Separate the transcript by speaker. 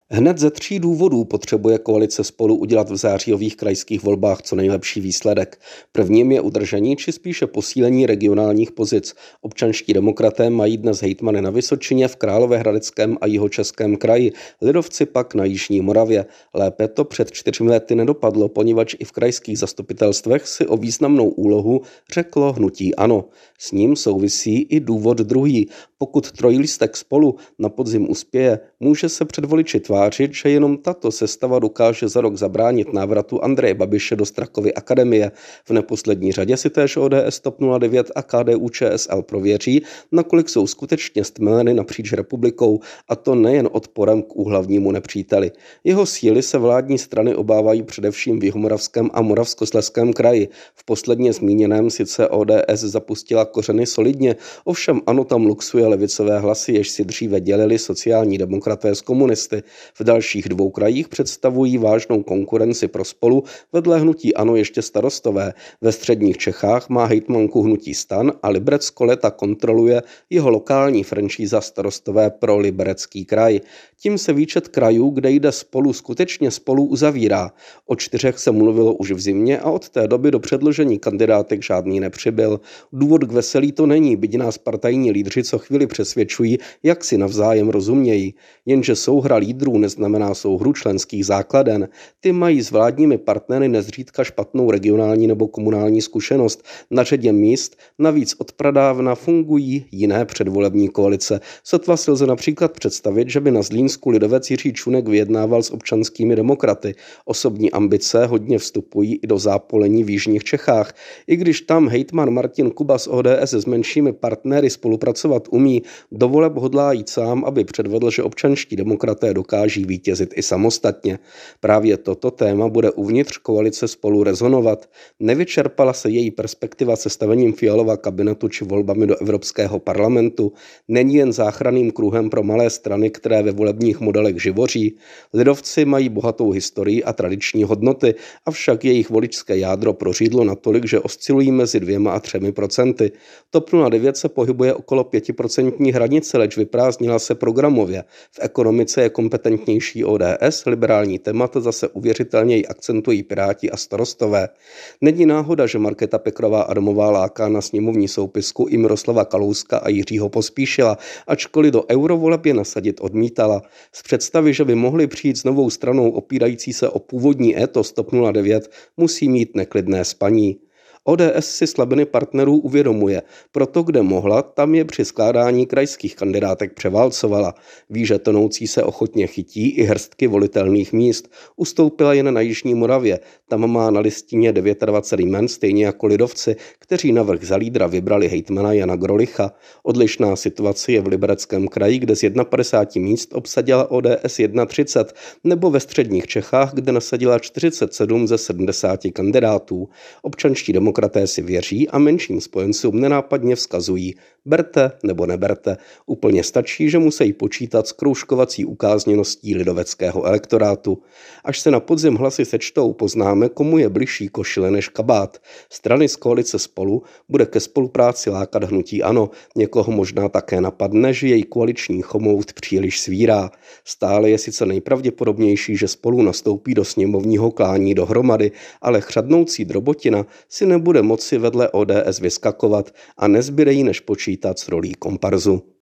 Speaker 1: Hned ze 3 důvodů potřebuje koalice Spolu udělat v zářijových krajských volbách co nejlepší výsledek. Prvním je udržení či spíše posílení regionálních pozic. Občanští demokraté mají dnes hejtmany na Vysočině, v Královéhradeckém a Jihočeském kraji, lidovci pak na Jižní Moravě. Lépe to před 4 lety nedopadlo, poněvadž i v krajských zastupitelstvech si o významnou úlohu řeklo hnutí ANO. S ním souvisí i důvod druhý. Pokud trojlístek Spolu na podzim uspěje, může se před voliči tvářit, že jenom tato sestava dokáže za rok zabránit návratu Andreje Babiše do Strakovy akademie. V neposlední řadě si též ODS, TOP 09 a KDU-ČSL prověří, nakolik jsou skutečně stmeleny napříč republikou, a to nejen odporem k úhlavnímu nepříteli. Jeho síly se vládní strany obávají především v Jihomoravském a Moravskoslezském kraji. V posledně zmíněném sice ODS zapustila kořeny solidně, ovšem ANO tam luxuje levicové hlasy, jež si dříve dělili sociální demokraté s komunisty. V dalších 2 krajích představují vážnou konkurenci pro Spolu vedle hnutí ANO ještě Starostové. Ve středních Čechách má hejtmanku hnutí STAN a Liberecko léta kontroluje jeho lokální franšíza Starostové pro Liberecký kraj. Tím se výčet krajů, kde jde skutečně Spolu uzavírá. O 4 se mluvilo už v zimě a od té doby do předložení kandidátek žádný nepřibyl. Důvod k veselí to není, byť nás partajní lídři co chvíli přesvědčují, jak si navzájem rozumějí. Jenže souhra lídrů neznamená souhru členských základen. Ty mají s vládními partnery nezřídka špatnou regionální nebo komunální zkušenost. Na řadě míst navíc od pradávna fungují jiné předvolební koalice. Sotva si lze například představit, že by na Zlínsku lidovec Jiří Čunek vyjednával s občanskými demokraty. Osobní ambice hodně vstupují i do zápolení v jižních Čechách. I když tam hejtman Martin Kuba z ODS s menšími partnery spolupracovat umí, do voleb hodlá jít sám, aby předvedl, že občanští demokraté dokáží vítězit i samostatně. Právě toto téma bude uvnitř koalice Spolu rezonovat. Nevyčerpala se její perspektiva sestavením Fialova kabinetu či volbami do Evropského parlamentu. Není jen záchranným kruhem pro malé strany, které ve volebních modelech živoří. Lidovci mají bohatou historii a tradiční hodnoty, avšak jejich voličské jádro prořídlo natolik, že oscilují mezi 2 a 3%. TOP 09 se pohybuje okolo 5% hranice, leč vyprázdnila se programově. V ekonomice je kompetentnější ODS, liberální témata zase uvěřitelněji akcentují Piráti a Starostové. Není náhoda, že Markéta Pekarová Adamová láká na sněmovní soupisku i Miroslava Kalouska a Jiřího Pospíšila, ačkoliv do eurovoleb je nasadit odmítala. Z představy, že by mohli přijít s novou stranou opírající se o původní étos TOP 09, musí mít neklidné spaní. ODS si slabiny partnerů uvědomuje, proto kde mohla, tam je při skládání krajských kandidátek převálcovala. Ví, že tonoucí se ochotně chytí i hrstky volitelných míst. Ustoupila jen na Jižní Moravě, tam má na listině 29 jmen, stejně jako lidovci, kteří navrch za lídra vybrali hejtmana Jana Grolicha. Odlišná situace je v Libereckém kraji, kde z 51 míst obsadila ODS 31, nebo ve středních Čechách, kde nasadila 47 ze 70 kandidátů. Občanští demokraté si věří a menším spojencům nenápadně vzkazují: berte nebo neberte. Úplně stačí, že musí počítat s kroužkovací ukázněností lidoveckého elektorátu. Až se na podzim hlasy sečtou, poznáme, komu je bližší košile než kabát. Strany z koalice Spolu bude ke spolupráci lákat hnutí ANO. Někoho možná také napadne, že její koaliční chomout příliš svírá. Stále je sice nejpravděpodobnější, že Spolu nastoupí do sněmovního klání dohromady, ale chřadnoucí drobotina si nebude moci vedle ODS vyskakovat a nezbyde jí než počítat s rolí komparzu.